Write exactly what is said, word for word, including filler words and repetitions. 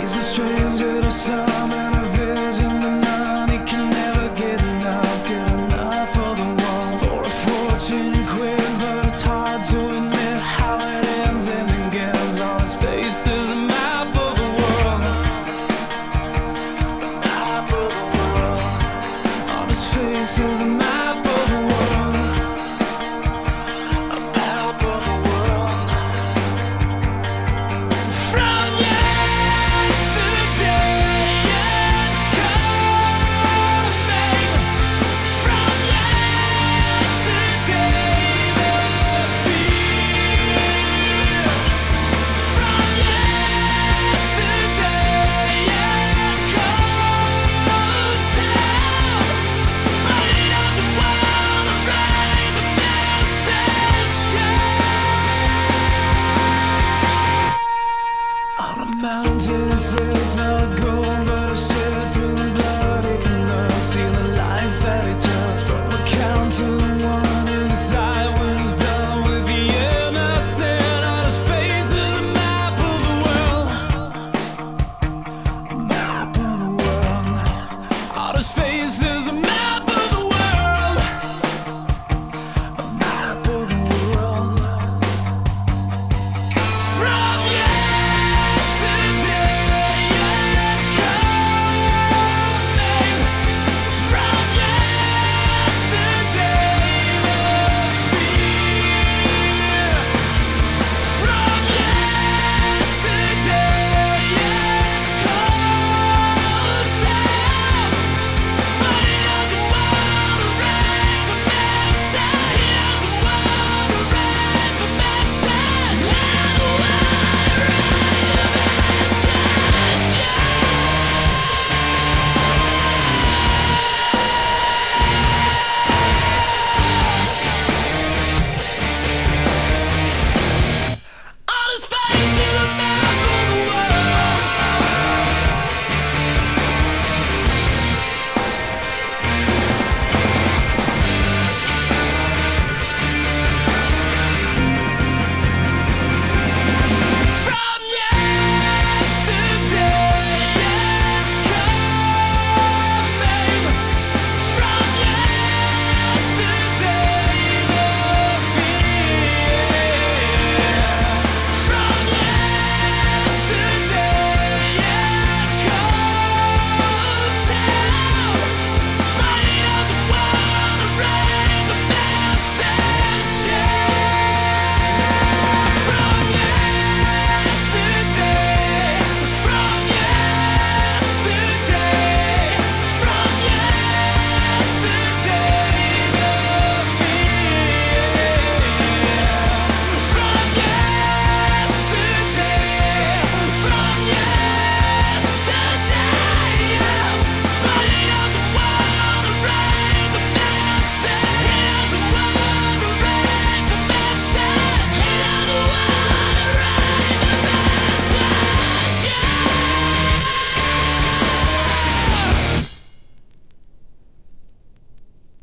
He's a stranger to some and a vision to none. He can never get enough, get enough of the one. For a fortune quick, but it's hard to admit how it ends and begins. On his face there's a map of the world, a map of the world. On his face there's a map of the world, a map of the world. From yesterday it's coming. From yesterday the fear. From yesterday it comes out. But he doesn't wanna write the message. On a mountain it says I'll go